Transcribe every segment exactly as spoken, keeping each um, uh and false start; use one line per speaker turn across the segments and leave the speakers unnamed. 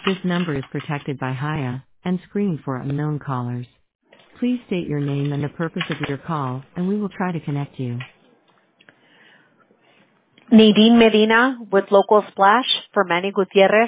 This number is protected by Haya and screened for unknown callers. Please state your name and the purpose of your call, and we will try to connect you.
Nadine Medina with Local Splash for Manny Gutierrez.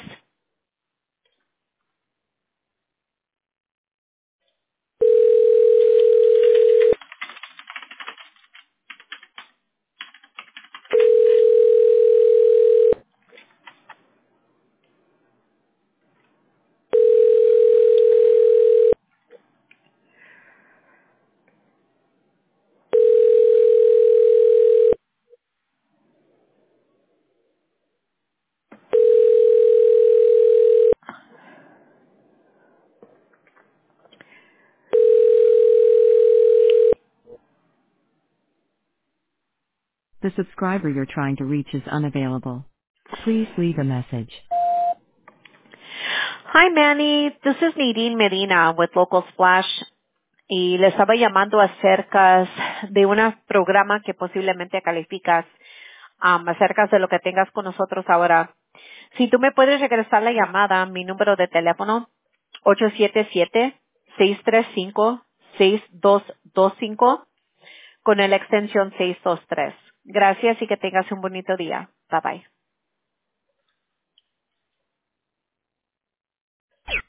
The subscriber you're trying to reach is unavailable. Please leave a message.
Hi Manny, this is Nadine Medina with Local Splash y le estaba llamando acerca de un programa que posiblemente calificas um, acerca de lo que tengas con nosotros ahora. Si tú me puedes regresar la llamada, mi número de teléfono ocho siete siete, seis tres cinco, seis dos dos cinco con la extensión seiscientos veintitrés. Gracias y que tengas un bonito día. Bye bye.